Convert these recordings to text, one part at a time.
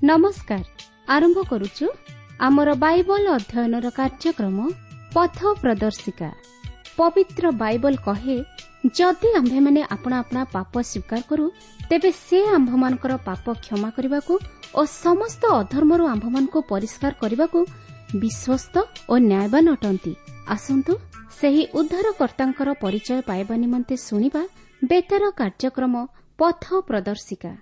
नमस्कार आरंभ करुचु आमर बाइबल अध्ययनर कार्यक्रम पथ प्रदर्शिका। पवित्र बाइबल कहे जदि आम्भे माने अपना अपना पाप स्वीकार करू तेबे से आम्भमानकर पाप क्षमा करबाकू और समस्त अधर्मरू आम्भमानको परिष्कार करबाकू विश्वस्त और न्यायवान अटंती। आसंतु सेही उद्धारकर्तांकर परिचय पाइबा निमंते सुनिबा बेतार कार्यक्रम पथ प्रदर्शिका।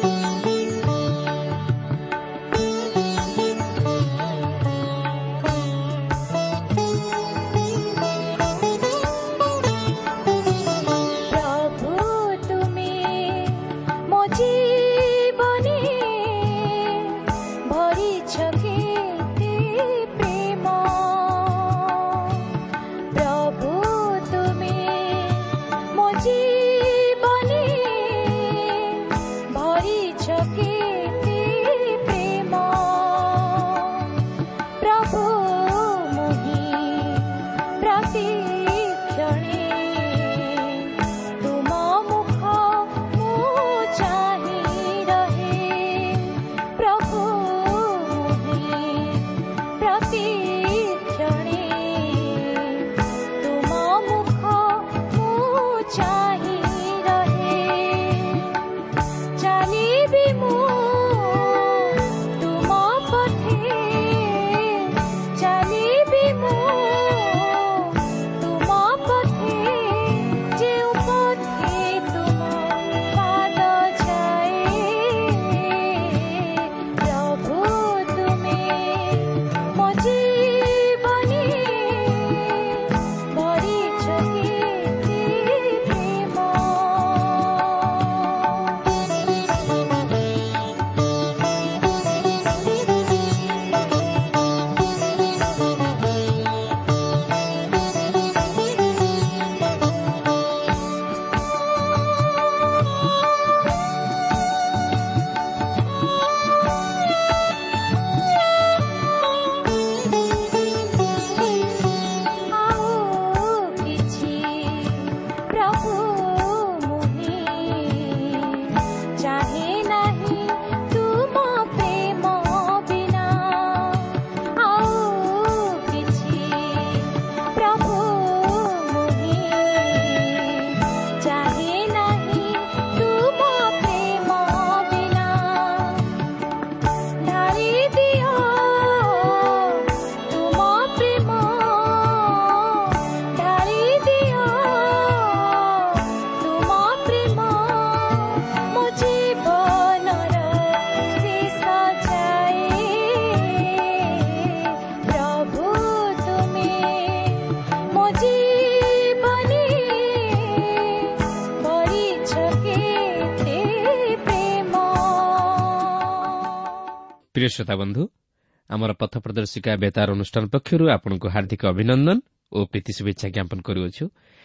प्रिय श्रोता बंधु आमर पथ प्रदर्शिका बेतार अनुष्ठान पक्षर आपको हार्दिक अभिनंदन और प्रीति शुभेच्छा ज्ञापन करुअछु।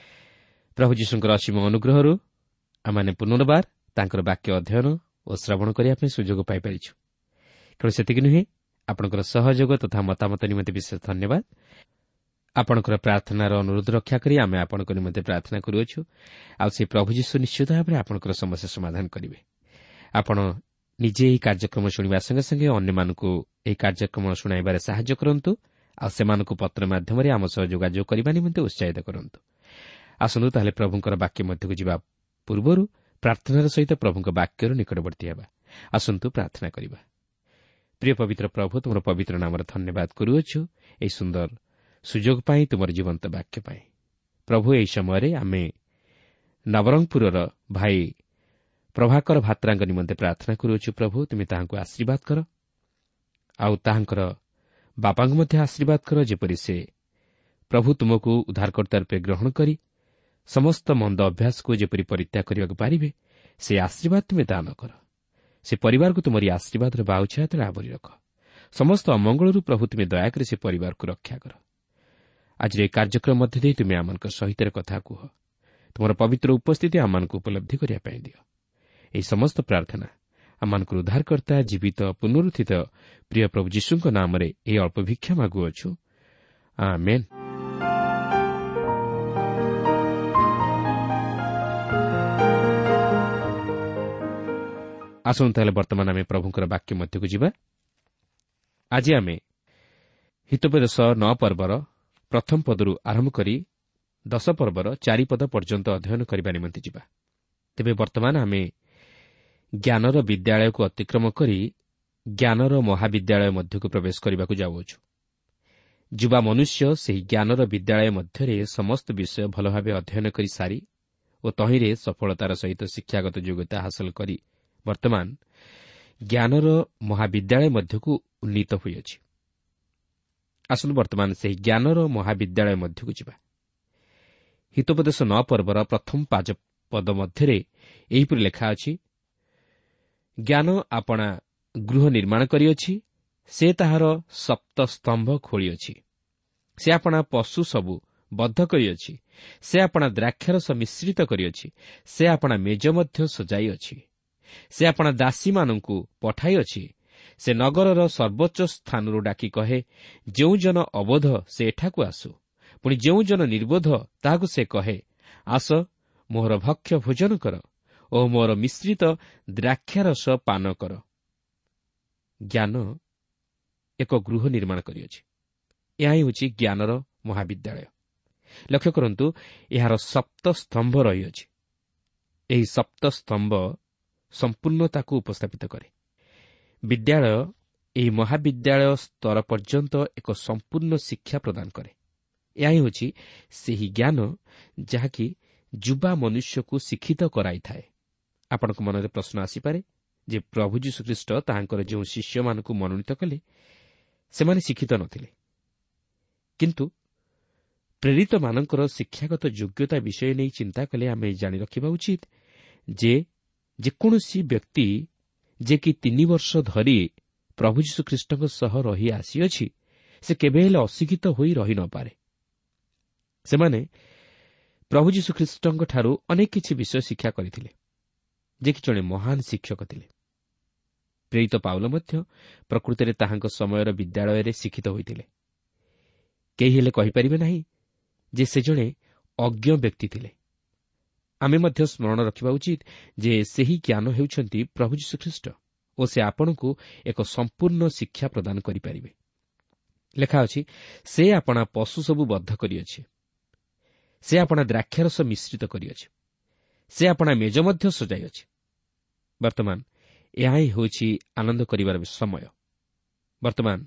प्रभु जीशुଙ୍କର असीम अनुग्रहରୁ आम पुनर्बार तांकर वाक्य अध्ययन और श्रवण करने सुजोग पाइपार केवल सेतिक नुहे आपणकर सहयोग तथा मतामत निमंते विशेष धन्यवाद। आपणकर प्रार्थनार अनुरोध रक्षा करी आमे आपणक निमंते प्रार्थना करुअछु। आ से प्रभु जीशु निश्चित भाव में आपणकर समस्या समाधान करिवे। आपण निजे ଏହି କାର୍ଯ୍ୟକ୍ରମ ଶୁଣିବା ସଙ୍ଗେ ସଙ୍ଗେ ଅନ୍ୟମାନଙ୍କୁ ଏହି କାର୍ଯ୍ୟକ୍ରମ ଶୁଣାଇବାରେ ସାହାଯ୍ୟ କରନ୍ତୁ। ଆଉ ସେମାନଙ୍କୁ ପତ୍ର ମାଧ୍ୟମରେ ଆମ ସହ ଯୋଗାଯୋଗ କରିବା ନିମନ୍ତେ ଉତ୍ସାହିତ କରନ୍ତୁ। ଆସନ୍ତୁ ତାହେଲେ ପ୍ରଭୁଙ୍କର ବାକ୍ୟ ମଧ୍ୟକୁ ଯିବା ପୂର୍ବରୁ ପ୍ରାର୍ଥନାର ସହିତ ପ୍ରଭୁଙ୍କ ବାକ୍ୟର ନିକଟବର୍ତ୍ତୀ ହେବା। ଆସନ୍ତୁ ପ୍ରାର୍ଥନା କରିବା। ପ୍ରିୟ ପବିତ୍ର ପ୍ରଭୁ, ତୁମର ପବିତ୍ର ନାମରେ ଧନ୍ୟବାଦ କରୁଅଛୁ ଏହି ସୁନ୍ଦର ସୁଯୋଗ ପାଇଁ, ତୁମର ଜୀବନ୍ତ ବାକ୍ୟ ପାଇଁ। ପ୍ରଭୁ, ଏହି ସମୟରେ ଆମେ ନବରଙ୍ଗପୁରର ଭାଇ ପ୍ରଭାକର ଭାତ୍ରାଙ୍କ ନିମନ୍ତେ ପ୍ରାର୍ଥନା କରୁଅଛୁ। ପ୍ରଭୁ, ତୁମେ ତାହାଙ୍କୁ ଆଶୀର୍ବାଦ କର, ଆଉ ତାହାଙ୍କର ବାପାଙ୍କୁ ମଧ୍ୟ ଆଶୀର୍ବାଦ କର, ଯେପରି ସେ ପ୍ରଭୁ ତୁମକୁ ଉଦ୍ଧାରକର୍ତ୍ତା ରୂପେ ଗ୍ରହଣ କରି ସମସ୍ତ ମନ୍ଦ ଅଭ୍ୟାସକୁ ଯେପରି ପରିତ୍ୟାଗ କରିବାକୁ ପାରିବେ, ସେ ଆଶୀର୍ବାଦ ତୁମେ ଦାନ କର। ସେ ପରିବାରକୁ ତୁମରି ଆଶୀର୍ବାଦର ବାହୁଛାୟା ତଳେ ଆବରି ରଖ। ସମସ୍ତ ଅମଙ୍ଗଳରୁ ପ୍ରଭୁ ତୁମେ ଦୟାକରି ସେ ପରିବାରକୁ ରକ୍ଷା କର। ଆଜିର ଏହି କାର୍ଯ୍ୟକ୍ରମ ମଧ୍ୟ ଦେଇ ତୁମେ ଆମମାନଙ୍କ ସହିତ କଥା କୁହ। ତୁମର ପବିତ୍ର ଉପସ୍ଥିତି ଆମମାନଙ୍କୁ ଉପଲବ୍ଧି କରିବା ପାଇଁ ଦିଅ। ଏହି ସମସ୍ତ ପ୍ରାର୍ଥନା ଆମମାନଙ୍କର ଉଦ୍ଧାରକର୍ତ୍ତା ଜୀବିତ ପୁନରୁତ୍ଥିତ ପ୍ରିୟ ପ୍ରଭୁ ଯୀଶୁଙ୍କ ନାମରେ ଏହି ଅଳ୍ପ ଭିକ୍ଷା ମାଗୁଅଛୁ, ଆମେନ୍। ଆସନ୍ତୁ ତାହେଲେ ବର୍ତ୍ତମାନ ଆମେ ପ୍ରଭୁଙ୍କର ବାକ୍ୟ ମଧ୍ୟକୁ ଯିବା। ଆଜି ଆମେ ହିତୋପଦେଶ 9 ପର୍ବର ପ୍ରଥମ ପଦରୁ ଆରମ୍ଭ କରି 10 ପର୍ବର 4 ପଦ ପର୍ଯ୍ୟନ୍ତ ଅଧ୍ୟୟନ କରିବା ନିମନ୍ତେ ଯିବା। ତେବେ ବର୍ତ୍ତମାନ ଆମେ ଜ୍ଞାନର ବିଦ୍ୟାଳୟକୁ ଅତିକ୍ରମ କରି ଜ୍ଞାନର ମହାବିଦ୍ୟାଳୟ ମଧ୍ୟକୁ ପ୍ରବେଶ କରିବାକୁ ଯାଉଅଛୁ। ଯୁବା ମନୁଷ୍ୟ ସେହି ଜ୍ଞାନର ବିଦ୍ୟାଳୟ ମଧ୍ୟରେ ସମସ୍ତ ବିଷୟ ଭଲ ଭାବେ ଅଧ୍ୟୟନ କରି ସାରି ଓ ତହିଁରେ ସଫଳତାର ସହିତ ଶିକ୍ଷାଗତ ଯୋଗ୍ୟତା ହାସଲ କରି ବର୍ତ୍ତମାନ ଜ୍ଞାନର ମହାବିଦ୍ୟାଳୟ ମଧ୍ୟକୁ ଉନ୍ନୀତ ହୋଇଅଛି। ଆସନ୍ତୁ ବର୍ତ୍ତମାନ ସେହି ଜ୍ଞାନର ମହାବିଦ୍ୟାଳୟ ମଧ୍ୟକୁ ଯିବା। ହିତୋପଦେଶ 9 ପର୍ବର ପ୍ରଥମ 5 ପଦ ମଧ୍ୟରେ ଏହିପରି ଲେଖା ଅଛି, ଜ୍ଞାନ ଆପଣା ଗୃହ ନିର୍ମାଣ କରିଅଛି, ସେ ତାହାର ସପ୍ତସ୍ତମ୍ଭ ଖୋଳିଅଛି। ସେ ଆପଣା ପଶୁ ସବୁ ବଦ୍ଧ କରିଅଛି, ସେ ଆପଣା ଦ୍ରାକ୍ଷାରସ ମିଶ୍ରିତ କରିଅଛି, ସେ ଆପଣା ମେଜ ମଧ୍ୟ ସଜାଇଅଛି। ସେ ଆପଣା ଦାସୀମାନଙ୍କୁ ପଠାଇଅଛି, ସେ ନଗରର ସର୍ବୋଚ୍ଚ ସ୍ଥାନରୁ ଡାକି କହେ, ଯେଉଁ ଜନ ଅବୋଧ ସେ ଏଠାକୁ ଆସୁ। ପୁଣି ଯେଉଁ ଜନ ନିର୍ବୋଧ ତାହାକୁ ସେ କହେ, ଆସ ମୋହର ଭକ୍ଷ୍ୟ ଭୋଜନ କର ଓ ମୋର ମିଶ୍ରିତ ଦ୍ରାକ୍ଷାରସ ପାନ କର। ଜ୍ଞାନ ଏକ ଗୃହ ନିର୍ମାଣ କରିଅଛି। ଏହା ହେଉଛି ଜ୍ଞାନର ମହାବିଦ୍ୟାଳୟ। ଲକ୍ଷ୍ୟ କରନ୍ତୁ, ଏହାର ସପ୍ତସ୍ତମ୍ଭ ରହିଅଛି। ଏହି ସପ୍ତସ୍ତମ୍ଭ ସମ୍ପୂର୍ଣ୍ଣତାକୁ ଉପସ୍ଥାପିତ କରେ। ବିଦ୍ୟାଳୟ ଏହି ମହାବିଦ୍ୟାଳୟ ସ୍ତର ପର୍ଯ୍ୟନ୍ତ ଏକ ସମ୍ପୂର୍ଣ୍ଣ ଶିକ୍ଷା ପ୍ରଦାନ କରେ। ଏହା ହେଉଛି ସେହି ଜ୍ଞାନ ଯାହାକି ଯୁବା ମନୁଷ୍ୟକୁ ଶିକ୍ଷିତ କରାଇଥାଏ। ଆପଣଙ୍କ ମନରେ ପ୍ରଶ୍ନ ଆସିପାରେ ଯେ ପ୍ରଭୁ ଯୀଶୁଖ୍ରୀଷ୍ଟ ତାହାଙ୍କର ଯେଉଁ ଶିଷ୍ୟମାନଙ୍କୁ ମନୋନୀତ କଲେ ସେମାନେ ଶିକ୍ଷିତ ନ ଥିଲେ, କିନ୍ତୁ ପ୍ରେରିତମାନଙ୍କର ଶିକ୍ଷାଗତ ଯୋଗ୍ୟତା ବିଷୟ ନେଇ ଚିନ୍ତା କଲେ ଆମେ ଜାଣି ରଖିବା ଉଚିତ ଯେ ଯେକୌଣସି ବ୍ୟକ୍ତି ଯେ କି 3 ବର୍ଷ ଧରି ପ୍ରଭୁ ଯୀଶୁଖ୍ରୀଷ୍ଟଙ୍କ ସହ ରହି ଆସିଅଛି, ସେ କେବେ ହେଲେ ଅଶିକ୍ଷିତ ହୋଇ ରହି ନପାରେ। ସେମାନେ ପ୍ରଭୁ ଯୀଶୁଖ୍ରୀଷ୍ଟଙ୍କଠାରୁ ଅନେକ କିଛି ବିଷୟ ଶିକ୍ଷା କରିଥିଲେ, ଯେ କି ଜଣେ ମହାନ ଶିକ୍ଷକ ଥିଲେ। ପ୍ରେରିତ ପାଉଲ ମଧ୍ୟ ପ୍ରକୃତରେ ତାହାଙ୍କ ସମୟର ବିଦ୍ୟାଳୟରେ ଶିକ୍ଷିତ ହୋଇଥିଲେ। କେହି ହେଲେ କହିପାରିବେ ନାହିଁ ଯେ ସେ ଜଣେ ଅଜ୍ଞ ବ୍ୟକ୍ତି ଥିଲେ। ଆମେ ମଧ୍ୟ ସ୍ମରଣ ରଖିବା ଉଚିତ ଯେ ସେହି ଜ୍ଞାନ ହେଉଛନ୍ତି ପ୍ରଭୁ ଯୀଶୁଖ୍ରୀଷ୍ଟ ଓ ସେ ଆପଣଙ୍କୁ ଏକ ସମ୍ପୂର୍ଣ୍ଣ ଶିକ୍ଷା ପ୍ରଦାନ କରିପାରିବେ। ଲେଖା ଅଛି, ସେ ଆପଣା ପଶୁ ସବୁ ବଦ୍ଧ କରିଅଛି, ସେ ଆପଣା ଦ୍ରାକ୍ଷାରସ ମିଶ୍ରିତ କରିଅଛି, ସେ ଆପଣା ମେଜ ମଧ୍ୟ ସଜାଇଅଛି। ବର୍ତ୍ତମାନ ଏହା ହିଁ ହେଉଛି ଆନନ୍ଦ କରିବାର ସମୟ। ବର୍ତ୍ତମାନ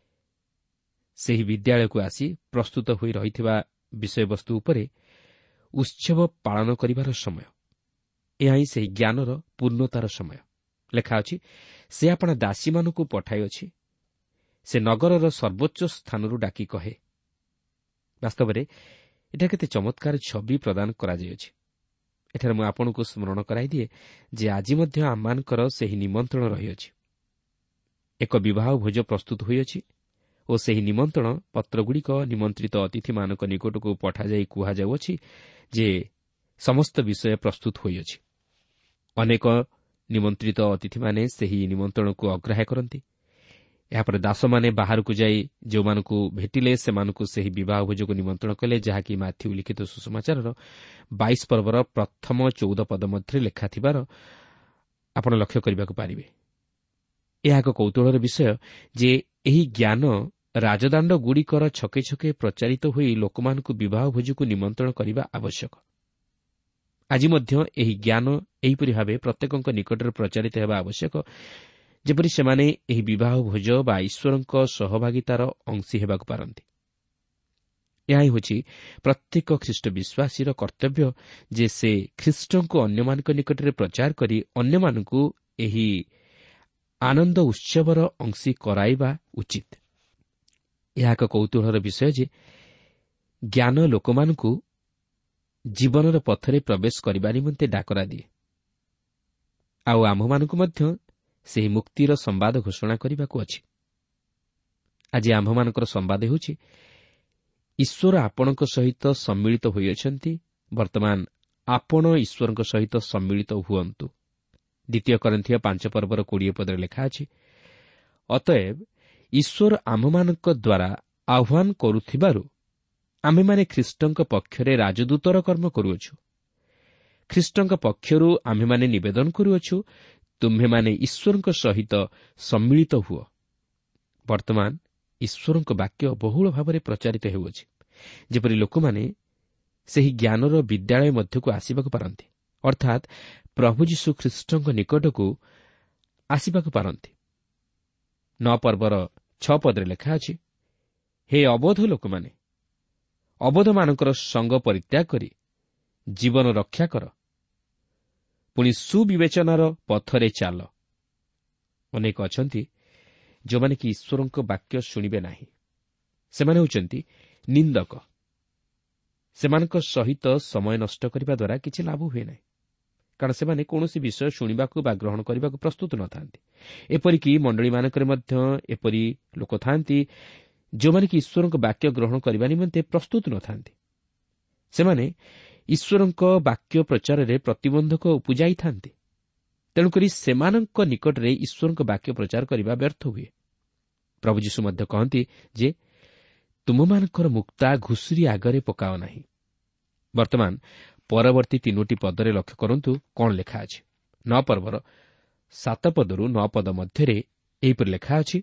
ସେହି ବିଦ୍ୟାଳୟକୁ ଆସି ପ୍ରସ୍ତୁତ ହୋଇ ରହିଥିବା ବିଷୟବସ୍ତୁ ଉପରେ ଉତ୍ସବ ପାଳନ କରିବାର ସମୟ। ଏହା ହିଁ ସେହି ଜ୍ଞାନର ପୂର୍ଣ୍ଣତାର ସମୟ। ଲେଖା ଅଛି, ସେ ଆପଣା ଦାସୀମାନଙ୍କୁ ପଠାଇଅଛି, ସେ ନଗରର ସର୍ବୋଚ୍ଚ ସ୍ଥାନରୁ ଡାକି କହେ। ବାସ୍ତବରେ ଏଠାରେ କେତେ ଚମତ୍କାର ଛବି ପ୍ରଦାନ କରାଯାଇଅଛି। ଏଠାରେ ମୁଁ ଆପଣଙ୍କୁ ସ୍ମରଣ କରାଇଦିଏ ଯେ ଆଜି ମଧ୍ୟ ଆମମାନଙ୍କର ସେହି ନିମନ୍ତ୍ରଣ ରହିଅଛି। ଏକ ବିବାହ ଭୋଜ ପ୍ରସ୍ତୁତ ହୋଇଅଛି ଓ ସେହି ନିମନ୍ତ୍ରଣ ପତ୍ରଗୁଡ଼ିକ ନିମନ୍ତ୍ରିତ ଅତିଥିମାନଙ୍କ ନିକଟକୁ ପଠାଯାଇ କୁହାଯାଉଅଛି ଯେ ସମସ୍ତ ବିଷୟ ପ୍ରସ୍ତୁତ ହୋଇଅଛି। ଅନେକ ନିମନ୍ତ୍ରିତ ଅତିଥିମାନେ ସେହି ନିମନ୍ତ୍ରଣକୁ ଅଗ୍ରାହ୍ୟ କରନ୍ତି। ଏହାପରେ ଦାସମାନେ ବାହାରକୁ ଯାଇ ଯେଉଁମାନଙ୍କୁ ଭେଟିଲେ ସେମାନଙ୍କୁ ସେହି ବିବାହ ଭୋଜକୁ ନିମନ୍ତ୍ରଣ କଲେ, ଯାହାକି ମାଥ୍ୟୁ ଲିଖିତ ସୁସମାଚାରର 22 ପର୍ବର ପ୍ରଥମ 14 ପଦ ମଧ୍ୟରେ ଲେଖାଥିବାର ଆପଣ ଲକ୍ଷ୍ୟ କରିବାକୁ ପାରିବେ। ଏହା ଏକ କୌତୁହଳର ବିଷୟ ଯେ ଏହି ଜ୍ଞାନ ରାଜଦାଣ୍ଡଗୁଡ଼ିକର ଛକେ ଛକେ ପ୍ରଚାରିତ ହୋଇ ଲୋକମାନଙ୍କୁ ବିବାହ ଭୋଜକୁ ନିମନ୍ତ୍ରଣ କରିବା ଆବଶ୍ୟକ। ଆଜି ମଧ୍ୟ ଏହି ଜ୍ଞାନ ଏହିପରି ଭାବେ ପ୍ରତ୍ୟେକଙ୍କ ନିକଟରେ ପ୍ରଚାରିତ ହେବା ଆବଶ୍ୟକ, ଯେପରି ସେମାନେ ଏହି ବିବାହ ଭୋଜ ବା ଈଶ୍ୱରଙ୍କ ସହଭାଗିତାର ଅଂଶୀ ହେବାକୁ ପାରନ୍ତି। ଏହା ହେଉଛି ପ୍ରତ୍ୟେକ ଖ୍ରୀଷ୍ଟ ବିଶ୍ୱାସୀର କର୍ତ୍ତବ୍ୟ ଯେ ସେ ଖ୍ରୀଷ୍ଟଙ୍କୁ ଅନ୍ୟମାନଙ୍କ ନିକଟରେ ପ୍ରଚାର କରି ଅନ୍ୟମାନଙ୍କୁ ଏହି ଆନନ୍ଦ ଉତ୍ସବର ଅଂଶୀ କରାଇବା ଉଚିତ। ଏହା ଏକ କୌତୁହଳର ବିଷୟ ଯେ ଜ୍ଞାନ ଲୋକମାନଙ୍କୁ ଜୀବନର ପଥରେ ପ୍ରବେଶ କରିବା ନିମନ୍ତେ ଡାକରା ଦିଏ, ଆଉ ଆମ୍ଭମାନଙ୍କୁ ମଧ୍ୟ ସେହି ମୁକ୍ତିର ସମ୍ବାଦ ଘୋଷଣା କରିବାକୁ ଅଛି। ଆଜି ଆମ୍ଭମାନଙ୍କର ସମ୍ବାଦ ହେଉଛି ଈଶ୍ୱର ଆପଣଙ୍କ ସହିତ ସମ୍ମିଳିତ ହୋଇଅଛନ୍ତି। ବର୍ତ୍ତମାନ ଆପଣ ଈଶ୍ୱରଙ୍କ ସହିତ ସମ୍ମିଳିତ ହୁଅନ୍ତୁ। 2 କରିନ୍ଥିୟ 5 ପର୍ବର 20 ପଦରେ ଲେଖା ଅଛି, ଅତଏବ ଈଶ୍ୱର ଆମ୍ଭମାନଙ୍କ ଦ୍ୱାରା ଆହ୍ୱାନ କରୁଥିବାରୁ ଆମ୍ଭେମାନେ ଖ୍ରୀଷ୍ଟଙ୍କ ପକ୍ଷରେ ରାଜଦୂତର କର୍ମ କରୁଅଛୁ। ଖ୍ରୀଷ୍ଟଙ୍କ ପକ୍ଷରୁ ଆମ୍ଭେମାନେ ନିବେଦନ କରୁଅଛୁ, ତୁମ୍ଭେମାନେ ଈଶ୍ୱରଙ୍କ ସହିତ ସମ୍ମିଳିତ ହୁଅ। ବର୍ତ୍ତମାନ ଈଶ୍ୱରଙ୍କ ବାକ୍ୟ ବହୁଳ ଭାବରେ ପ୍ରଚାରିତ ହେଉଅଛି, ଯେପରି ଲୋକମାନେ ସେହି ଜ୍ଞାନର ବିଦ୍ୟାଳୟ ମଧ୍ୟକୁ ଆସିବାକୁ ପାରନ୍ତି, ଅର୍ଥାତ୍ ପ୍ରଭୁ ଯୀଶୁ ଖ୍ରୀଷ୍ଟଙ୍କ ନିକଟକୁ ଆସିବାକୁ ପାରନ୍ତି। 9 ପର୍ବର 6 ପଦରେ ଲେଖା ଅଛି, ହେ ଅବୋଧ ଲୋକମାନେ, ଅବୋଧମାନଙ୍କର ସଙ୍ଗ ପରିତ୍ୟାଗ କରି ଜୀବନ ରକ୍ଷା କର, ପୁଣି ସୁବିବେଚନାର ପଥରେ ଚାଲ। ଅନେକ ଅଛନ୍ତି ଯେଉଁମାନେ କି ଈଶ୍ୱରଙ୍କ ବାକ୍ୟ ଶୁଣିବେ ନାହିଁ। ସେମାନେ ହେଉଛନ୍ତି ନିନ୍ଦକ। ସେମାନଙ୍କ ସହିତ ସମୟ ନଷ୍ଟ କରିବା ଦ୍ୱାରା କିଛି ଲାଭ ହୁଏ ନାହିଁ, କାରଣ ସେମାନେ କୌଣସି ବିଷୟ ଶୁଣିବାକୁ ବା ଗ୍ରହଣ କରିବାକୁ ପ୍ରସ୍ତୁତ ନଥାନ୍ତି। ଏପରିକି ମଣ୍ଡଳୀମାନଙ୍କରେ ମଧ୍ୟ ଏପରି ଲୋକ ଥାନ୍ତି ଯେଉଁମାନେ କି ଈଶ୍ୱରଙ୍କ ବାକ୍ୟ ଗ୍ରହଣ କରିବା ନିମନ୍ତେ ପ୍ରସ୍ତୁତ ନଥାନ୍ତି। ସେମାନେ ଈଶ୍ୱରଙ୍କ ବାକ୍ୟ ପ୍ରଚାରରେ ପ୍ରତିବନ୍ଧକ ଉପୁଜାଇଥାନ୍ତି। ତେଣୁକରି ସେମାନଙ୍କ ନିକଟରେ ଈଶ୍ୱରଙ୍କ ବାକ୍ୟ ପ୍ରଚାର କରିବା ବ୍ୟର୍ଥ ହୁଏ। ପ୍ରଭୁ ଯୀଶୁ ମଧ୍ୟ କହନ୍ତି ଯେ ତୁମମାନଙ୍କର ମୁକ୍ତା ଘୁଷୁରି ଆଗରେ ପକାଅ ନାହିଁ। ବର୍ତ୍ତମାନ ପରବର୍ତ୍ତୀ 3ଟି ପଦରେ ଲକ୍ଷ୍ୟ କରନ୍ତୁ କ'ଣ ଲେଖା ଅଛି। 9 ପର୍ବର 7 ପଦରୁ 9 ପଦ ମଧ୍ୟରେ ଏହିପରି ଲେଖା ଅଛି,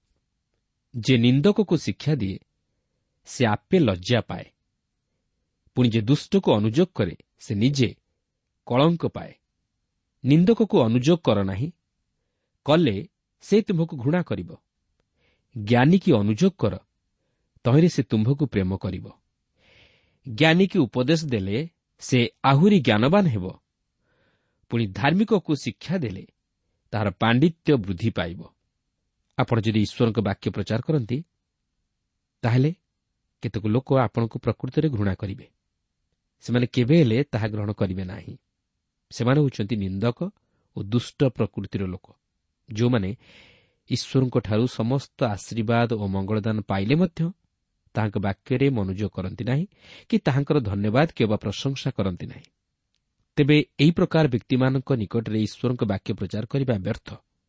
ଯେ ନିନ୍ଦକକୁ ଶିକ୍ଷା ଦିଏ ସେ ଆପେ ଲଜ୍ଜା ପାଏ, ପୁଣି ଯେ ଦୁଷ୍ଟକୁ ଅନୁଯୋଗ କରେ ସେ ନିଜେ କଳଙ୍କ ପାଏ। ନିନ୍ଦକକୁ ଅନୁଯୋଗ କର ନାହିଁ, କଲେ ସେ ତୁମ୍ଭକୁ ଘୃଣା କରିବ। ଜ୍ଞାନୀ କି ଅନୁଯୋଗ କର, ତହିଁରେ ସେ ତୁମ୍ଭକୁ ପ୍ରେମ କରିବ। ଜ୍ଞାନୀ କି ଉପଦେଶ ଦେଲେ ସେ ଆହୁରି ଜ୍ଞାନବାନ ହେବ, ପୁଣି ଧାର୍ମିକକୁ ଶିକ୍ଷା ଦେଲେ ତାହାର ପାଣ୍ଡିତ୍ୟ ବୃଦ୍ଧି ପାଇବ। ଆପଣ ଯଦି ଈଶ୍ୱରଙ୍କ ବାକ୍ୟ ପ୍ରଚାର କରନ୍ତି, ତାହେଲେ କେତେକ ଲୋକ ଆପଣଙ୍କୁ ପ୍ରକୃତରେ ଘୃଣା କରିବେ। ସେମାନେ କେବେ ହେଲେ ତାହା ଗ୍ରହଣ କରିବେ ନାହିଁ। ସେମାନେ ହେଉଛନ୍ତି ନିନ୍ଦକ ଓ ଦୁଷ୍ଟ ପ୍ରକୃତିର ଲୋକ, ଯେଉଁମାନେ ଈଶ୍ୱରଙ୍କଠାରୁ ସମସ୍ତ ଆଶୀର୍ବାଦ ଓ ମଙ୍ଗଳଦାନ ପାଇଲେ ମଧ୍ୟ ତାହାଙ୍କ ବାକ୍ୟରେ ମନୋଯୋଗ କରନ୍ତି ନାହିଁ କି ତାହାଙ୍କର ଧନ୍ୟବାଦ କିମ୍ବା ପ୍ରଶଂସା କରନ୍ତି ନାହିଁ। ତେବେ ଏହି ପ୍ରକାର ବ୍ୟକ୍ତିମାନଙ୍କ ନିକଟରେ ଈଶ୍ୱରଙ୍କ ବାକ୍ୟ ପ୍ରଚାର କରିବା ବ୍ୟର୍ଥ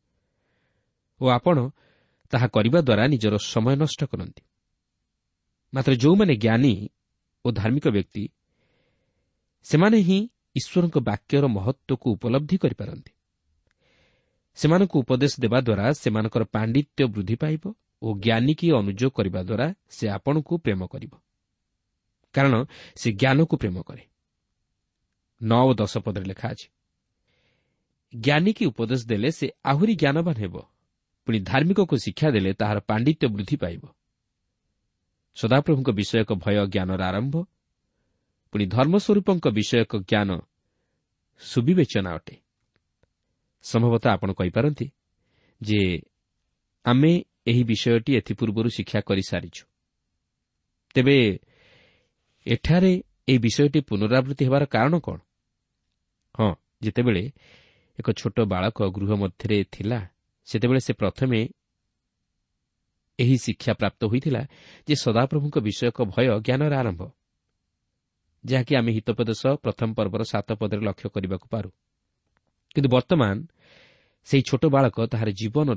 ଓ ଆପଣ ତାହା କରିବା ଦ୍ୱାରା ନିଜର ସମୟ ନଷ୍ଟ କରନ୍ତି। ମାତ୍ର ଯେଉଁମାନେ ଜ୍ଞାନୀ ଓ ଧାର୍ମିକ ବ୍ୟକ୍ତି, ସେମାନେ ହିଁ ଈଶ୍ୱରଙ୍କ ବାକ୍ୟର ମହତ୍ତ୍ୱକୁ ଉପଲବ୍ଧି କରିପାରନ୍ତି। ସେମାନଙ୍କୁ ଉପଦେଶ ଦେବା ଦ୍ୱାରା ସେମାନଙ୍କର ପାଣ୍ଡିତ୍ୟ ବୃଦ୍ଧି ପାଇବ ଓ ଜ୍ଞାନୀ କି ଅନୁଯୋଗ କରିବା ଦ୍ୱାରା ସେ ଆପଣଙ୍କୁ ପ୍ରେମ କରିବ, କାରଣ ସେ ଜ୍ଞାନକୁ ପ୍ରେମ କରେ। 9 ଓ 10 ପଦରେ ଲେଖା ଅଛି, ଜ୍ଞାନୀ କି ଉପଦେଶ ଦେଲେ ସେ ଆହୁରି ଜ୍ଞାନବାନ ହେବ, ପୁଣି ଧାର୍ମିକକୁ ଶିକ୍ଷା ଦେଲେ ତାହାର ପାଣ୍ଡିତ୍ୟ ବୃଦ୍ଧି ପାଇବ। ସଦାପ୍ରଭୁଙ୍କ ବିଷୟକ ଭୟ ଜ୍ଞାନର ଆରମ୍ଭ, ପୁଣି ଧର୍ମସ୍ୱରୂପଙ୍କ ବିଷୟକ ଜ୍ଞାନ ସୁବିବେଚନା ଅଟେ। ସମ୍ଭବତଃ ଆପଣ କହିପାରନ୍ତି ଯେ ଆମେ ଏହି ବିଷୟଟି ଏଥିପୂର୍ବରୁ ଶିକ୍ଷା କରିସାରିଛୁ। ତେବେ ଏଠାରେ ଏହି ବିଷୟଟି ପୁନରାବୃତ୍ତି ହେବାର କାରଣ କ'ଣ? ହଁ, ଯେତେବେଳେ ଏକ ଛୋଟ ବାଳକ ଗୃହ ମଧ୍ୟରେ ଥିଲା, ସେତେବେଳେ ସେ ପ୍ରଥମେ ଏହି ଶିକ୍ଷା ପ୍ରାପ୍ତ ହୋଇଥିଲା ଯେ ସଦାପ୍ରଭୁଙ୍କ ବିଷୟକ ଭୟ ଜ୍ଞାନର ଆରମ୍ଭ, ଯାହାକି ଆମେ ହିତୋପଦେଶ 1 ପର୍ବର 7 ପଦରେ ଲକ୍ଷ୍ୟ କରିବାକୁ ପାରୁ। କିନ୍ତୁ ବର୍ତ୍ତମାନ ସେହି ଛୋଟ ବାଳକ ତାହାର ଜୀବନର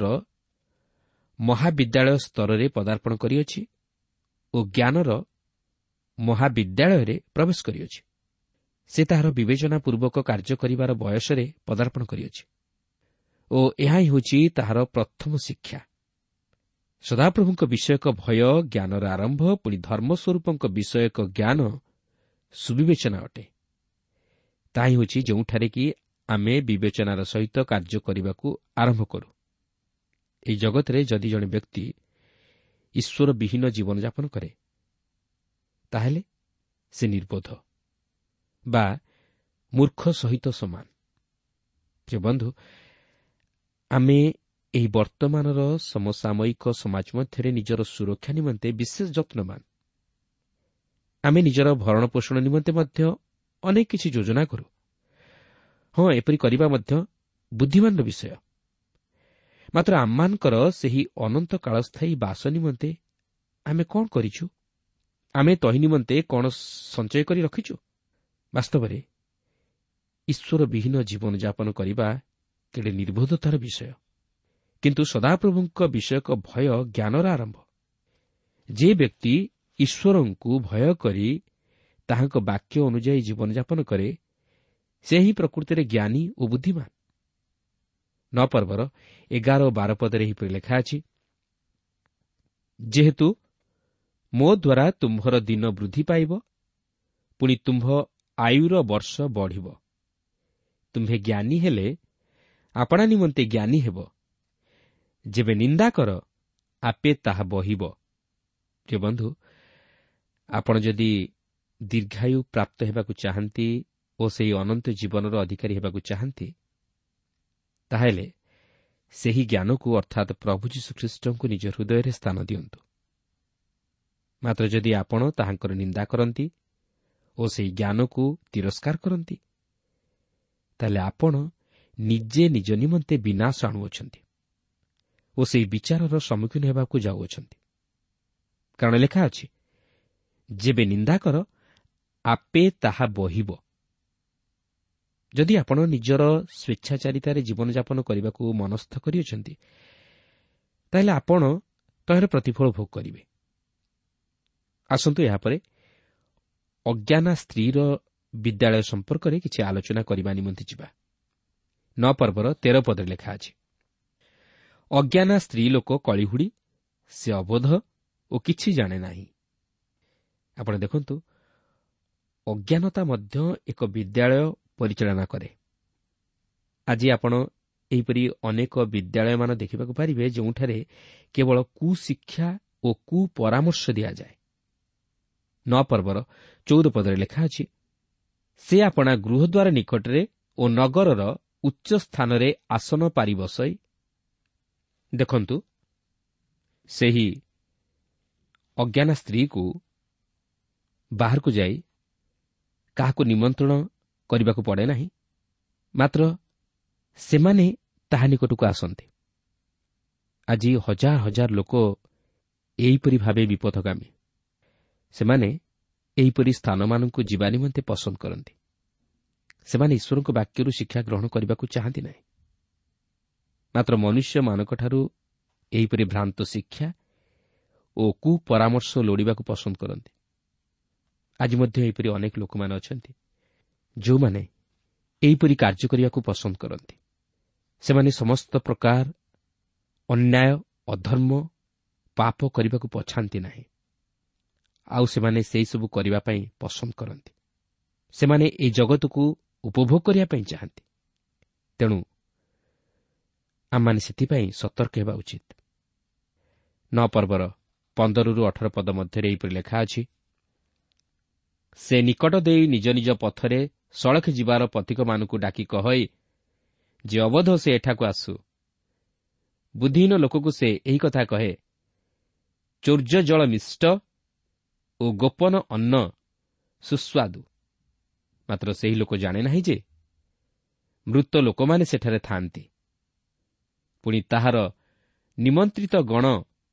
ମହାବିଦ୍ୟାଳୟ ସ୍ତରରେ ପଦାର୍ପଣ କରିଅଛି ଓ ଜ୍ଞାନର ମହାବିଦ୍ୟାଳୟରେ ପ୍ରବେଶ କରିଅଛି। ସେ ତାହାର ବିବେଚନାପୂର୍ବକ କାର୍ଯ୍ୟ କରିବାର ବୟସରେ ପଦାର୍ପଣ କରିଅଛି ଓ ଏହା ହିଁ ହେଉଛି ତାହାର ପ୍ରଥମ ଶିକ୍ଷା। ସଦାପ୍ରଭୁଙ୍କ ବିଷୟକ ଭୟ ଜ୍ଞାନର ଆରମ୍ଭ, ପୁଣି ଧର୍ମସ୍ୱରୂପଙ୍କ ବିଷୟକ ଜ୍ଞାନ ସୁବିବେଚନା ଅଟେ। ତାହା ହିଁ ହେଉଛି ଯେଉଁଠାରେ କି ଆମେ ବିବେଚନାର ସହିତ କାର୍ଯ୍ୟ କରିବାକୁ ଆରମ୍ଭ କରୁ। ଏହି ଜଗତରେ ଯଦି ଜଣେ ବ୍ୟକ୍ତି ଈଶ୍ୱର ବିହୀନ ଜୀବନଯାପନ କରେ, ତାହେଲେ ସେ ନିର୍ବୋଧ ବା ମୂର୍ଖ ସହିତ ସମାନ। ପ୍ରିୟ ବନ୍ଧୁ, ଆମେ ଏହି ବର୍ତ୍ତମାନର ସମସାମୟିକ ସମାଜ ମଧ୍ୟରେ ନିଜର ସୁରକ୍ଷା ନିମନ୍ତେ ବିଶେଷ ଯତ୍ନବାନ। ଆମେ ନିଜର ଭରଣପୋଷଣ ନିମନ୍ତେ ମଧ୍ୟ ଅନେକ କିଛି ଯୋଜନା କରୁ। ହଁ, ଏପରି କରିବା ମଧ୍ୟ ବୁଦ୍ଧିମାନର ବିଷୟ। ମାତ୍ର ଆମମାନଙ୍କର ସେହି ଅନନ୍ତ କାଳସ୍ଥାୟୀ ବାସ ନିମନ୍ତେ ଆମେ କ'ଣ କରିଛୁ? ଆମେ ତହିଁ ନିମନ୍ତେ କ'ଣ ସଞ୍ଚୟ କରି ରଖିଛୁ? ବାସ୍ତବରେ ଈଶ୍ୱର ବିହୀନ ଜୀବନଯାପନ କରିବା କେଡ଼େ ନିର୍ବୋଧତାର ବିଷୟ। କିନ୍ତୁ ସଦାପ୍ରଭୁଙ୍କ ବିଷୟକ ଭୟ ଜ୍ଞାନର ଆରମ୍ଭ। ଯେ ବ୍ୟକ୍ତି ଈଶ୍ୱରଙ୍କୁ ଭୟ କରି ତାହାଙ୍କ ବାକ୍ୟ ଅନୁଯାୟୀ ଜୀବନଯାପନ କରେ, ସେ ହିଁ ପ୍ରକୃତିରେ ଜ୍ଞାନୀ ଓ ବୁଦ୍ଧିମାନ। 9 ପର୍ବର 11 ଓ 12 ପଦରେ ଏହିପରି ଲେଖା ଅଛି, ଯେହେତୁ ମୋ ଦ୍ୱାରା ତୁମ୍ଭର ଦିନ ବୃଦ୍ଧି ପାଇବ, ପୁଣି ତୁମ୍ଭ ଆୟୁର ବର୍ଷ ବଢ଼ିବ। ତୁମ୍ଭେ ଜ୍ଞାନୀ ହେଲେ ଆପଣା ନିମନ୍ତେ ଜ୍ଞାନୀ ହେବ। ଯେବେ ନିନ୍ଦା କର, ଆପେ ତାହା ବହିବ। ପ୍ରିୟ ବନ୍ଧୁ, ଆପଣ ଯଦି ଦୀର୍ଘାୟୁ ପ୍ରାପ୍ତ ହେବାକୁ ଚାହାନ୍ତି ଓ ସେହି ଅନନ୍ତ ଜୀବନର ଅଧିକାରୀ ହେବାକୁ ଚାହାନ୍ତି, ତାହେଲେ ସେହି ଜ୍ଞାନକୁ ଅର୍ଥାତ୍ ପ୍ରଭୁ ଯୀଶୁଖ୍ରୀଷ୍ଟଙ୍କୁ ନିଜ ହୃଦୟରେ ସ୍ଥାନ ଦିଅନ୍ତୁ। ମାତ୍ର ଯଦି ଆପଣ ତାହାଙ୍କର ନିନ୍ଦା କରନ୍ତି ଓ ସେହି ଜ୍ଞାନକୁ ତିରସ୍କାର କରନ୍ତି, ତାହେଲେ ଆପଣ ନିଜେ ନିଜ ନିମନ୍ତେ ବିନାଶ ଆଣୁଅଛନ୍ତି ଓ ସେହି ବିଚାରର ସମ୍ମୁଖୀନ ହେବାକୁ ଯାଉଅଛନ୍ତି। କାରଣ ଲେଖା ଅଛି, ଯେବେ ନିନ୍ଦା କର, ଆପେ ତାହା ବହିବ। ଯଦି ଆପଣ ନିଜର ସ୍ୱେଚ୍ଛାଚାରିତାରେ ଜୀବନଯାପନ କରିବାକୁ ମନସ୍ଥ କରିଅଛନ୍ତି, ତାହେଲେ ଆପଣ ତହିଁର ପ୍ରତିଫଳ ଭୋଗ କରିବେ। ଆସନ୍ତୁ ଏହାପରେ ଅଜ୍ଞାନା ସ୍ତ୍ରୀର ବିଦ୍ୟାଳୟ ସମ୍ପର୍କରେ କିଛି ଆଲୋଚନା କରିବା ନିମନ୍ତେ ଯିବା। 9 ପର୍ବର 13 ପଦରେ ଲେଖା ଅଛି, ଅଜ୍ଞାନା ସ୍ତ୍ରୀ ଲୋକ କଳିହୁଡ଼ି, ସେ ଅବୋଧ ଓ କିଛି ଜାଣେ ନାହିଁ। ଆପଣ ଦେଖନ୍ତୁ, ଅଜ୍ଞାନତା ମଧ୍ୟ ଏକ ବିଦ୍ୟାଳୟ ପରିଚାଳନା କରେ। ଆଜି ଆପଣ ଏହିପରି ଅନେକ ବିଦ୍ୟାଳୟମାନ ଦେଖିବାକୁ ପାରିବେ, ଯେଉଁଠାରେ କେବଳ କୁଶିକ୍ଷା ଓ କୁପରାମର୍ଶ ଦିଆଯାଏ। 9 ପର୍ବର 14 ପଦରେ ଲେଖା ଅଛି, ସେ ଆପଣା ଗୃହଦ୍ୱାର ନିକଟରେ ଓ ନଗରର ଉଚ୍ଚ ସ୍ଥାନରେ ଆସନ ପାରି ବସାଇ। ଦେଖନ୍ତୁ, ସେହି ଅଜ୍ଞାନା ସ୍ତ୍ରୀକୁ ବାହାରକୁ ଯାଇ କାହାକୁ ନିମନ୍ତ୍ରଣ କରିବାକୁ ପଡ଼େ ନାହିଁ, ମାତ୍ର ସେମାନେ ତାହା ନିକଟକୁ ଆସନ୍ତି। ଆଜି ହଜାର ହଜାର ଲୋକ ଏହିପରି ଭାବେ ବିପଥଗାମୀ। ସେମାନେ ଏହିପରି ସ୍ଥାନମାନଙ୍କୁ ଯିବା ନିମନ୍ତେ ପସନ୍ଦ କରନ୍ତି। ସେମାନେ ଈଶ୍ୱରଙ୍କ ବାକ୍ୟରୁ ଶିକ୍ଷା ଗ୍ରହଣ କରିବାକୁ ଚାହାନ୍ତି ନାହିଁ, ମାତ୍ର ମନୁଷ୍ୟମାନଙ୍କଠାରୁ ଏହିପରି ଭ୍ରାନ୍ତ ଶିକ୍ଷା ଓ କୁପରାମର୍ଶ ଲୋଡ଼ିବାକୁ ପସନ୍ଦ କରନ୍ତି। ଆଜି ମଧ୍ୟ ଏହିପରି ଅନେକ ଲୋକମାନେ ଅଛନ୍ତି, ଯେଉଁମାନେ ଏହିପରି କାର୍ଯ୍ୟ କରିବାକୁ ପସନ୍ଦ କରନ୍ତି। ସେମାନେ ସମସ୍ତ ପ୍ରକାର ଅନ୍ୟାୟ, ଅଧର୍ମ, ପାପ କରିବାକୁ ପଛାନ୍ତି ନାହିଁ, ଆଉ ସେମାନେ ସେହିସବୁ କରିବା ପାଇଁ ପସନ୍ଦ କରନ୍ତି। ସେମାନେ ଏହି ଜଗତକୁ ଉପଭୋଗ କରିବା ପାଇଁ ଚାହାନ୍ତି। ତେଣୁ ଆମମାନେ ସେଥିପାଇଁ ସତର୍କ ହେବା ଉଚିତ। 9 ପର୍ବର 15-18 ପଦ ମଧ୍ୟରେ ଏହିପରି ଲେଖା ଅଛି, ସେ ନିକଟ ଦେଇ ନିଜ ନିଜ ପଥରେ ସଳଖ ଯିବାର ପଥିକମାନଙ୍କୁ ଡାକି କହେ, ଯେ ଅବୋଧ ସେ ଏଠାକୁ ଆସୁ। ବୁଦ୍ଧିହୀନ ଲୋକକୁ ସେ ଏହି କଥା କହେ, ଚୌର୍ଯ୍ୟ ଜଳ ମିଷ୍ଟ ଓ ଗୋପନ ଅନ୍ନ ସୁସ୍ୱାଦୁ। ମାତ୍ର ସେହି ଲୋକ ଜାଣେ ନାହିଁ ଯେ ମୃତ ଲୋକମାନେ ସେଠାରେ ଥାଆନ୍ତି, ପୁଣି ତାହାର ନିମନ୍ତ୍ରିତ ଗଣ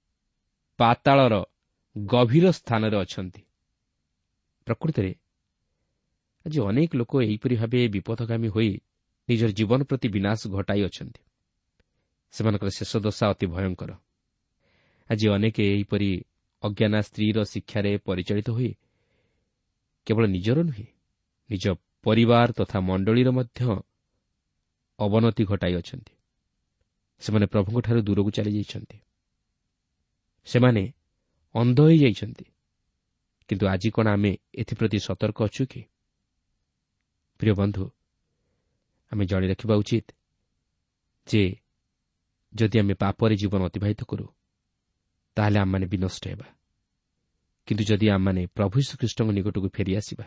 ପାତାଳର ଗଭୀର ସ୍ଥାନରେ ଅଛନ୍ତି। ପ୍ରକୃତରେ ଆଜି ଅନେକ ଲୋକ ଏହିପରି ଭାବେ ବିପଥଗାମୀ ହୋଇ ନିଜର ଜୀବନ ପ୍ରତି ବିନାଶ ଘଟାଇ ଅଛନ୍ତି। ସେମାନଙ୍କର ଶେଷ ଦଶା ଅତି ଭୟଙ୍କର। ଆଜି ଅନେକ ଏହିପରି ଅଜ୍ଞାନା ସ୍ତ୍ରୀର ଶିକ୍ଷାରେ ପରିଚାଳିତ ହୋଇ କେବଳ ନିଜର ନୁହେଁ, ନିଜ ପରିବାର ତଥା ମଣ୍ଡଳୀର ମଧ୍ୟ ଅବନତି ଘଟାଇ ଅଛନ୍ତି। ସେମାନେ ପ୍ରଭୁଙ୍କଠାରୁ ଦୂରକୁ ଚାଲିଯାଇଛନ୍ତି। ସେମାନେ ଅନ୍ଧ ହୋଇଯାଇଛନ୍ତି। କିନ୍ତୁ ଆଜି କ'ଣ ଆମେ ଏଥିପ୍ରତି ସତର୍କ ଅଛୁ କି? ପ୍ରିୟ ବନ୍ଧୁ, ଆମେ ଜାଣି ରଖିବା ଉଚିତ ଯେ ଯଦି ଆମେ ପାପରେ ଜୀବନ ଅତିବାହିତ କରୁ, ତାହେଲେ ଆମମାନେ ବିନଷ୍ଟ ହେବା। କିନ୍ତୁ ଯଦି ଆମମାନେ ପ୍ରଭୁ ଯୀଶୁଖ୍ରୀଷ୍ଟଙ୍କ ନିକଟକୁ ଫେରିଆସିବା,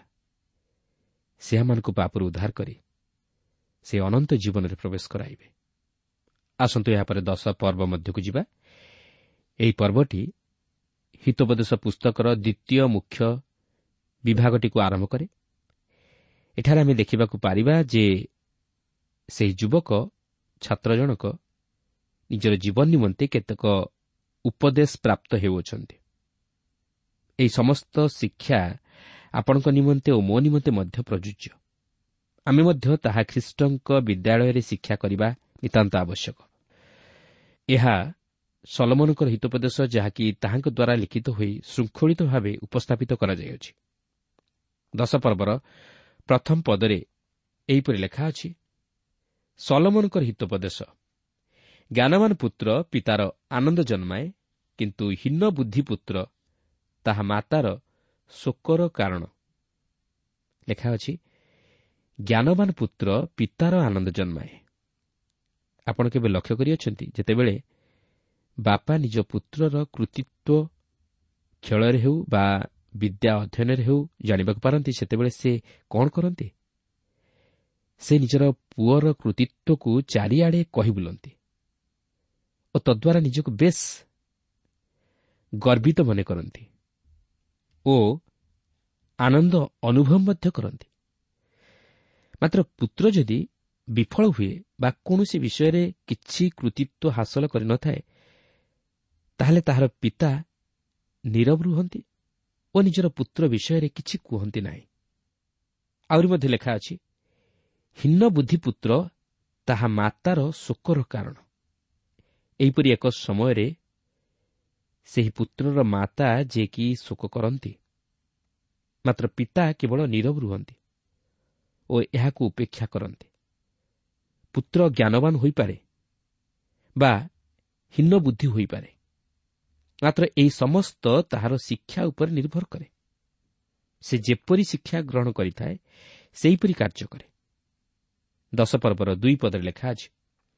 ସେ ଆମମାନଙ୍କୁ ପାପରୁ ଉଦ୍ଧାର କରି ସେ ଅନନ୍ତ ଜୀବନରେ ପ୍ରବେଶ କରାଇବେ। ଆସନ୍ତୁ ଏହାପରେ 10 ପର୍ବ ମଧ୍ୟକୁ ଯିବା। ଏହି ପର୍ବଟି ହିତୋପଦେଶ ପୁସ୍ତକର ଦ୍ୱିତୀୟ ମୁଖ୍ୟ ବିଭାଗଟିକୁ ଆରମ୍ଭ କରେ। ଏଠାରେ ଆମେ ଦେଖିବାକୁ ପାରିବା ଯେ ସେହି ଯୁବକ ଛାତ୍ର ଜଣକ ନିଜର ଜୀବନ ନିମନ୍ତେ କେତେକ ଉପଦେଶ ପ୍ରାପ୍ତ ହେଉଅଛନ୍ତି। ଏହି ସମସ୍ତ ଶିକ୍ଷା ଆପଣଙ୍କ ନିମନ୍ତେ ଓ ମୋ ନିମନ୍ତେ ମଧ୍ୟ ପ୍ରଯୁଜ୍ୟ। ଆମେ ମଧ୍ୟ ତାହା ଖ୍ରୀଷ୍ଟଙ୍କ ବିଦ୍ୟାଳୟରେ ଶିକ୍ଷା କରିବା ନିତାନ୍ତ ଆବଶ୍ୟକ। ଏହା ସଲୋମନଙ୍କର ହିତୋପଦେଶ, ଯାହାକି ତାହାଙ୍କ ଦ୍ୱାରା ଲିଖିତ ହୋଇ ଶୃଙ୍ଖଳିତ ଭାବେ ଉପସ୍ଥାପିତ କରାଯାଇଅଛି। 10 ପର୍ବର ପ୍ରଥମ ପଦରେ ଏହିପରି ଲେଖା ଅଛି, ସଲୋମନଙ୍କର ହିତୋପଦେଶ ଜ୍ଞାନବାନ ପୁତ୍ର ପିତାର ଆନନ୍ଦ ଜନ୍ମାଏ, କିନ୍ତୁ ହୀନ ବୁଦ୍ଧି ପୁତ୍ର ତାହା ମାତାର ଶୋକର କାରଣ। ଲେଖା ଅଛି, ଜ୍ଞାନବାନ ପୁତ୍ର ପିତାର ଆନନ୍ଦ ଜନ୍ମାଏ। ଆପଣ କେବେ ଲକ୍ଷ୍ୟ କରିଅଛନ୍ତି, ଯେତେବେଳେ ବାପା ନିଜ ପୁତ୍ରର କୃତିତ୍ୱ ଖେଳରେ ହେଉ ବା ବିଦ୍ୟା ଅଧ୍ୟୟନରେ ହେଉ ଜାଣିବାକୁ ପାରନ୍ତି, ସେତେବେଳେ ସେ କ'ଣ କରନ୍ତି? ସେ ନିଜର ପୁଅର କୃତିତ୍ୱକୁ ଚାରିଆଡ଼େ କହି ବୁଲନ୍ତି ଓ ତଦ୍ୱାରା ନିଜକୁ ବେଶ୍ ଗର୍ବିତ ମନେ କରନ୍ତି ଓ ଆନନ୍ଦ ଅନୁଭବ ମଧ୍ୟ କରନ୍ତି। ମାତ୍ର ପୁତ୍ର ଯଦି ବିଫଳ ହୁଏ ବା କୌଣସି ବିଷୟରେ କିଛି କୃତିତ୍ୱ ହାସଲ କରିନଥାଏ, ତାହେଲେ ତାହାର ପିତା ନୀରବ ରୁହନ୍ତି ଓ ନିଜର ପୁତ୍ର ବିଷୟରେ କିଛି କୁହନ୍ତି ନାହିଁ। ଆହୁରି ମଧ୍ୟ ଲେଖା ଅଛି, ହୀନ ବୁଦ୍ଧି ପୁତ୍ର ତାହା ମାତାର ଶୋକର କାରଣ। ଏହିପରି ଏକ ସମୟରେ ସେହି ପୁତ୍ରର ମାତା ଯିଏକି ଶୋକ କରନ୍ତି, ମାତ୍ର ପିତା କେବଳ ନୀରବ ରୁହନ୍ତି ଓ ଏହାକୁ ଉପେକ୍ଷା କରନ୍ତି। ପୁତ୍ର ଜ୍ଞାନବାନ ହୋଇପାରେ ବା ହୀନ ବୁଦ୍ଧି ହୋଇପାରେ, ମାତ୍ର ଏହି ସମସ୍ତ ତାହାର ଶିକ୍ଷା ଉପରେ ନିର୍ଭର କରେ। ସେ ଯେପରି ଶିକ୍ଷା ଗ୍ରହଣ କରିଥାଏ ସେହିପରି କାର୍ଯ୍ୟ କରେ। 10 ପର୍ବର 2 ପଦରେ ଲେଖା ଅଛି,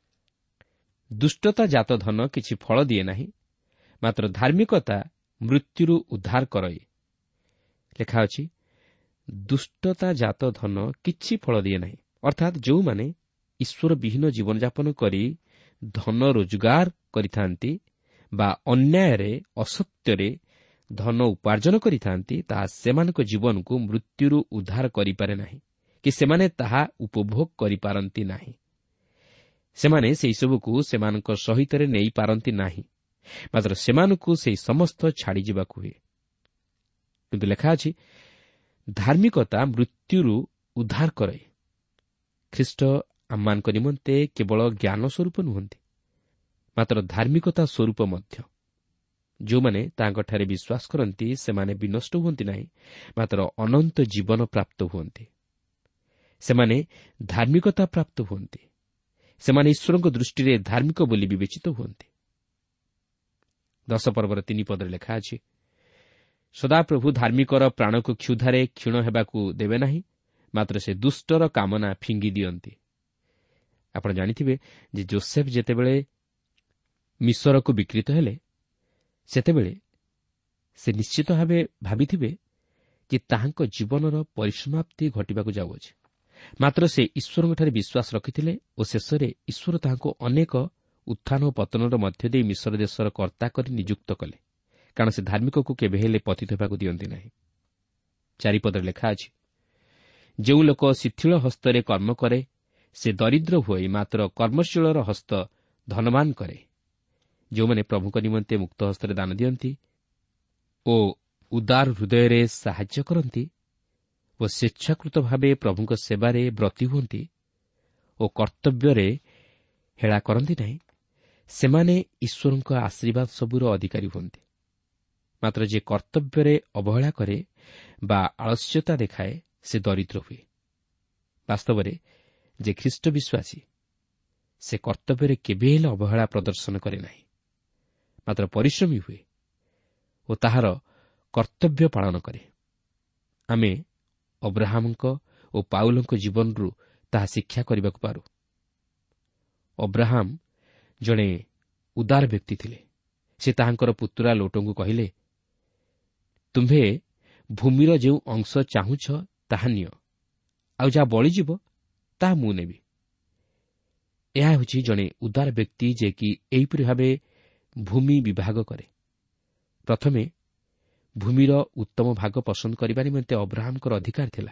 ଦୁଷ୍ଟତା ଜାତ ଧନ କିଛି ଫଳ ଦିଏ ନାହିଁ, ମାତ୍ର ଧାର୍ମିକତା ମୃତ୍ୟୁରୁ ଉଦ୍ଧାର କରଏ। ଲେଖା ଅଛି, ଦୁଷ୍ଟତା ଜାତ ଧନ କିଛି ଫଳ ଦିଏ ନାହିଁ, ଅର୍ଥାତ୍ ଯେଉଁମାନେ ଈଶ୍ୱର ବିହୀନ ଜୀବନଯାପନ କରି ଧନ ରୋଜଗାର କରିଥାନ୍ତି ବା ଅନ୍ୟାୟରେ ଅସତ୍ୟରେ ଧନ ଉପାର୍ଜନ କରିଥାନ୍ତି, ତାହା ସେମାନଙ୍କ ଜୀବନକୁ ମୃତ୍ୟୁରୁ ଉଦ୍ଧାର କରିପାରେ ନାହିଁ କି ସେମାନେ ତାହା ଉପଭୋଗ କରିପାରନ୍ତି ନାହିଁ। ସେମାନେ ସେହିସବୁକୁ ସେମାନଙ୍କ ସହିତରେ ନେଇପାରନ୍ତି ନାହିଁ, ମାତ୍ର ସେମାନଙ୍କୁ ସେହି ସମସ୍ତ ଛାଡ଼ିଯିବାକୁ ହୁଏ। କିନ୍ତୁ ଲେଖା ଅଛି, ଧାର୍ମିକତା ମୃତ୍ୟୁରୁ ଉଦ୍ଧାର କରେ। ଖ୍ରୀଷ୍ଟ ଆମମାନଙ୍କ ନିମନ୍ତେ କେବଳ ଜ୍ଞାନ ସ୍ୱରୂପ ନୁହନ୍ତି, ମାତ୍ର ଧାର୍ମିକତା ସ୍ୱରୂପ ମଧ୍ୟ। ଯେଉଁମାନେ ତାଙ୍କଠାରେ ବିଶ୍ୱାସ କରନ୍ତି ସେମାନେ ବିନଷ୍ଟ ହୁଅନ୍ତି ନାହିଁ, ମାତ୍ର ଅନନ୍ତ ଜୀବନ ପ୍ରାପ୍ତ ହୁଅନ୍ତି। ସେମାନେ ଧାର୍ମିକତା ପ୍ରାପ୍ତ ହୁଅନ୍ତି। ସେମାନେ ଈଶ୍ୱରଙ୍କ ଦୃଷ୍ଟିରେ ଧାର୍ମିକ ବୋଲି ବିବେଚିତ ହୁଅନ୍ତି। 10 ପର୍ବର 3 ପଦରେ ଲେଖା ଅଛି, ସଦାପ୍ରଭୁ ଧାର୍ମିକର ପ୍ରାଣକୁ କ୍ଷୁଧାରେ କ୍ଷୀଣ ହେବାକୁ ଦେବେ ନାହିଁ, ମାତ୍ର ସେ ଦୁଷ୍ଟର କାମନା ଫିଙ୍ଗି ଦିଅନ୍ତି। ଆପଣ ଜାଣିଥିବେ ଯେ ଯୋସେଫ ଯେତେବେଳେ ମିଶରକୁ ବିକ୍ରୀତ ହେଲେ, ସେତେବେଳେ ସେ ନିଶ୍ଚିତ ଭାବେ ଭାବିଥିବେ ଯେ ତାହାଙ୍କ ଜୀବନର ପରିସମାପ୍ତି ଘଟିବାକୁ ଯାଉଅଛି। ମାତ୍ର ସେ ଈଶ୍ୱରଙ୍କଠାରେ ବିଶ୍ୱାସ ରଖିଥିଲେ ଓ ଶେଷରେ ଈଶ୍ୱର ତାହାଙ୍କୁ ଅନେକ ଉତ୍ଥାନ ଓ ପତନର ମଧ୍ୟ ଦେଇ ମିଶର ଦେଶର କର୍ତ୍ତା କରି ନିଯୁକ୍ତ କଲେ, କାରଣ ସେ ଧାର୍ମିକକୁ କେବେ ହେଲେ ପତିତ ହେବାକୁ ଦିଅନ୍ତି ନାହିଁ। 4 ପଦରେ ଲେଖା ଅଛି, ଯେଉଁ ଲୋକ ଶିଥିଳ ହସ୍ତରେ କର୍ମ କରେ ସେ ଦରିଦ୍ର ହୁଏ, ମାତ୍ର କର୍ମଶୀଳର ହସ୍ତ ଧନବାନ କରେ। ଯେଉଁମାନେ ପ୍ରଭୁଙ୍କ ନିମନ୍ତେ ମୁକ୍ତ ହସ୍ତରେ ଦାନ ଦିଅନ୍ତି ଓ ଉଦାର ହୃଦୟରେ ସାହାଯ୍ୟ କରନ୍ତି ଓ ସ୍ୱେଚ୍ଛାକୃତ ଭାବେ ପ୍ରଭୁଙ୍କ ସେବାରେ ବ୍ରତୀ ହୁଅନ୍ତି ଓ କର୍ତ୍ତବ୍ୟରେ ହେଳା କରନ୍ତି ନାହିଁ, ସେମାନେ ଈଶ୍ୱରଙ୍କ ଆଶୀର୍ବାଦ ସବୁର ଅଧିକାରୀ ହୁଅନ୍ତି। ମାତ୍ର ଯିଏ କର୍ତ୍ତବ୍ୟରେ ଅବହେଳା କରେ ବା ଆଳସ୍ୟତା ଦେଖାଏ, ସେ ଦରିଦ୍ର ହୁଏ। ବାସ୍ତବରେ ଯେ ଖ୍ରୀଷ୍ଟ ବିଶ୍ୱାସୀ, ସେ କର୍ତ୍ତବ୍ୟରେ କେବେ ହେଲେ ଅବହେଳା ପ୍ରଦର୍ଶନ କରେ ନାହିଁ, ମାତ୍ର ପରିଶ୍ରମୀ ହୁଏ ଓ ତାହାର କର୍ତ୍ତବ୍ୟ ପାଳନ କରେ। ଆମେ ଅବ୍ରାହମଙ୍କ ଓ ପାଉଲଙ୍କ ଜୀବନରୁ ତାହା ଶିକ୍ଷା କରିବାକୁ ପାରୁ। ଅବ୍ରାହମ ଜଣେ ଉଦାର ବ୍ୟକ୍ତି ଥିଲେ। ସେ ତାହାଙ୍କର ପୁତ୍ରା ଲୋଟଙ୍କୁ କହିଲେ, ତୁମ୍ଭେ ଭୂମିର ଯେଉଁ ଅଂଶ ଚାହୁଁଛ ତାହା ନିଅ, ଆଉ ଯାହା ବଳିଯିବ ତାହା ମୁଁ ନେବି। ଏହା ହେଉଛି ଜଣେ ଉଦାର ବ୍ୟକ୍ତି ଯେ କି ଏହିପରି ଭାବେ ଭୂମି ବିଭାଗ କରେ। ପ୍ରଥମେ ଭୂମିର ଉତ୍ତମ ଭାଗ ପସନ୍ଦ କରିବା ନିମନ୍ତେ ଅବ୍ରାହମଙ୍କର ଅଧିକାର ଥିଲା।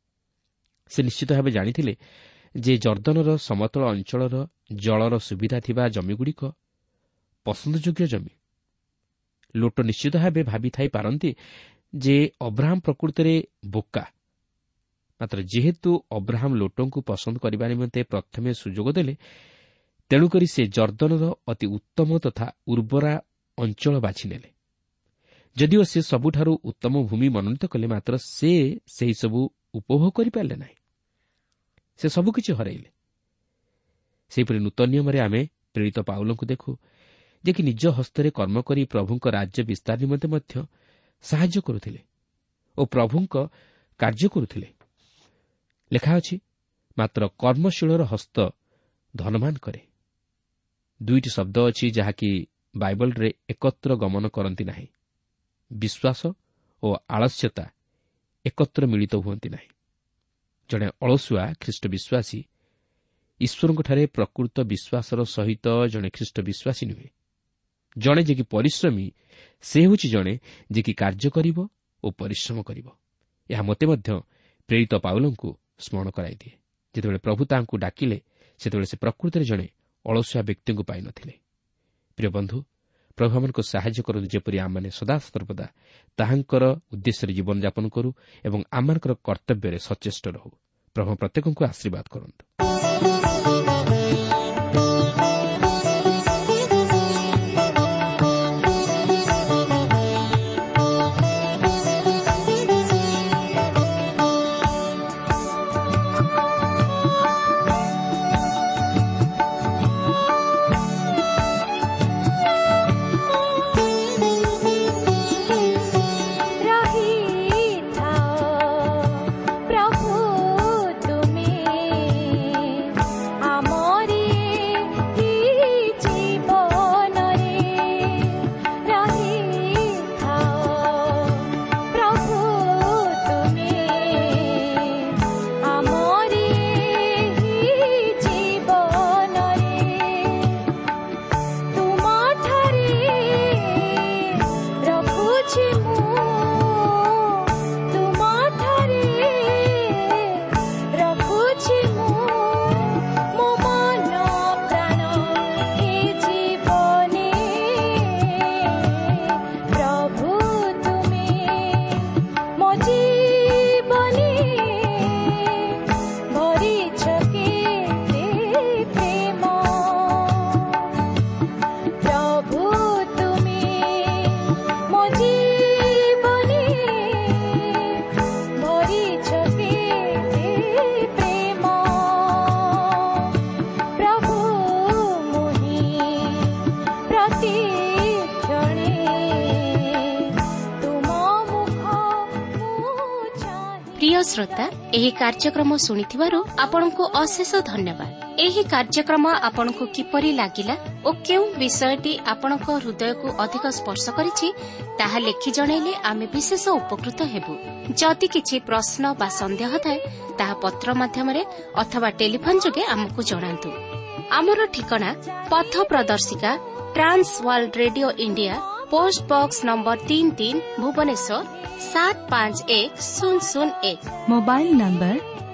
ସେ ନିଶ୍ଚିତ ଭାବେ ଜାଣିଥିଲେ ଯେ ଜର୍ଦ୍ଦନର ସମତଳ ଅଞ୍ଚଳର ଜଳର ସୁବିଧା ଥିବା ଜମିଗୁଡ଼ିକ ପସନ୍ଦଯୋଗ୍ୟ ଜମି। ଲୋଟ ନିଶ୍ଚିତ ଭାବେ ଭାବିଥାଇ ପାରନ୍ତି ଯେ ଅବ୍ରାହମ ପ୍ରକୃତରେ ବୋକା, ମାତ୍ର ଯେହେତୁ ଅବ୍ରାହମ ଲୋଟଙ୍କୁ ପସନ୍ଦ କରିବା ନିମନ୍ତେ ପ୍ରଥମେ ସୁଯୋଗ ଦେଲେ, ତେଣୁକରି ସେ ଜର୍ଦ୍ଦନର ଅତି ଉତ୍ତମ ତଥା ଉର୍ବରା ଅଞ୍ଚଳ ବାଛିନେଲେ। ଯଦିଓ ସେ ସବୁଠାରୁ ଉତ୍ତମ ଭୂମି ମନୋନୀତ କଲେ, ମାତ୍ର ସେ ସେହିସବୁ ଉପଭୋଗ କରିପାରିଲେ ନାହିଁ। ସେ ସବୁକିଛି ହରାଇଲେ। ସେହିପରି ନୂତନ ନିୟମରେ ଆମେ ପ୍ରେରିତ ପାଉଲଙ୍କୁ ଦେଖୁ ଯେ କି ନିଜ ହସ୍ତରେ କର୍ମ କରି ପ୍ରଭୁଙ୍କ ରାଜ୍ୟ ବିସ୍ତାର ନିମନ୍ତେ ମଧ୍ୟ ସାହାଯ୍ୟ କରୁଥିଲେ ଓ ପ୍ରଭୁଙ୍କ କାର୍ଯ୍ୟ କରୁଥିଲେ। ଲେଖା ଅଛି, ମାତ୍ର କର୍ମଶୀଳର ହସ୍ତ ଧନବାନ କରେ। ଦୁଇଟି ଶବ୍ଦ ଅଛି ଯାହାକି ବାଇବଲରେ ଏକତ୍ର ଗମନ କରନ୍ତି ନାହିଁ। ବିଶ୍ୱାସ ଓ ଆଳସ୍ୟତା ଏକତ୍ର ମିଳିତ ହୁଅନ୍ତି ନାହିଁ। ଜଣେ ଅଳସୁଆ ଖ୍ରୀଷ୍ଟ ବିଶ୍ୱାସୀ ଈଶ୍ୱରଙ୍କଠାରେ ପ୍ରକୃତ ବିଶ୍ୱାସର ସହିତ ଜଣେ ଖ୍ରୀଷ୍ଟ ବିଶ୍ୱାସୀ ନୁହେଁ। ଜଣେ ଯେ କି ପରିଶ୍ରମୀ ସେ ହେଉଛି ଜଣେ ଯେ କି କାର୍ଯ୍ୟ କରିବ ଓ ପରିଶ୍ରମ କରିବ। ଏହା ମୋତେ ମଧ୍ୟ ପ୍ରେରିତ ପାଉଲଙ୍କୁ ସ୍ମରଣ କରାଇଦିଏ। ଯେତେବେଳେ ପ୍ରଭୁ ତାହାଙ୍କୁ ଡାକିଲେ ସେତେବେଳେ ସେ ପ୍ରକୃତରେ ଜଣେ ଅଳସୁଆ ବ୍ୟକ୍ତିଙ୍କୁ ପାଇନଥିଲେ। ପ୍ରିୟ ବନ୍ଧୁ, ପ୍ରଭୁ ଆମମାନଙ୍କୁ ସାହାଯ୍ୟ କରନ୍ତୁ ଯେପରି ଆମମାନେ ସଦାସର୍ବଦା ତାହାଙ୍କର ଉଦ୍ଦେଶ୍ୟରେ ଜୀବନଯାପନ କରୁ ଏବଂ ଆମମାନଙ୍କର କର୍ତ୍ତବ୍ୟରେ ସଚେଷ୍ଟ ରହୁ। ପ୍ରଭୁ ପ୍ରତ୍ୟେକଙ୍କୁ ଆଶୀର୍ବାଦ କରନ୍ତୁ। प्रिय श्रोता, ଏହି କାର୍ଯ୍ୟକ୍ରମ ଶୁଣିଥିବାରୁ ଆପଣଙ୍କୁ ଅଶେଷ ଧନ୍ୟବାଦ। ଏହି କାର୍ଯ୍ୟକ୍ରମ ଆପଣଙ୍କୁ କିପରି ଲାଗିଲା ଓ କେଉଁ ବିଷୟଟି ଆପଣଙ୍କ ହୃଦୟକୁ ଅଧିକ ସ୍ପର୍ଶ କରିଛି ତାହା ଲେଖି ଜଣାଇଲେ ଆମେ ବିଶେଷ ଉପକୃତ ହେବୁ। ଯଦି କିଛି ପ୍ରଶ୍ନ ବା ସନ୍ଦେହ ଥାଏ ତାହା ପତ୍ର ମାଧ୍ୟମରେ ଅଥବା ଟେଲିଫୋନ ଯୋଗେ ଆମକୁ ଜଣାନ୍ତୁ। ଆମର ଠିକଣା ପଥ ପ୍ରଦର୍ଶିକା Trans World Radio India, post box number 33 Bhubaneswar 751001। Mobile number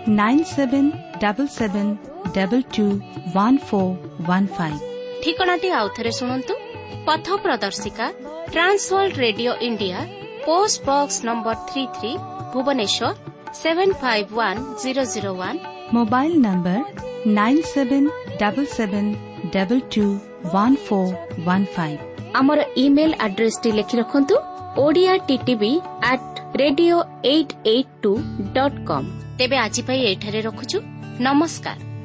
9777221415। ठिकानाटी आउथरे सुनंतु, पथ प्रदर्शिका Trans World Radio India, post box number 33 Bhubaneswar 751001। Mobile number 9777221415। आमर ईमेल एड्रेस टी लिखि रखंतु odiattb@radio882.com। तेबे आजि पई एठारे रखुछु। नमस्कार।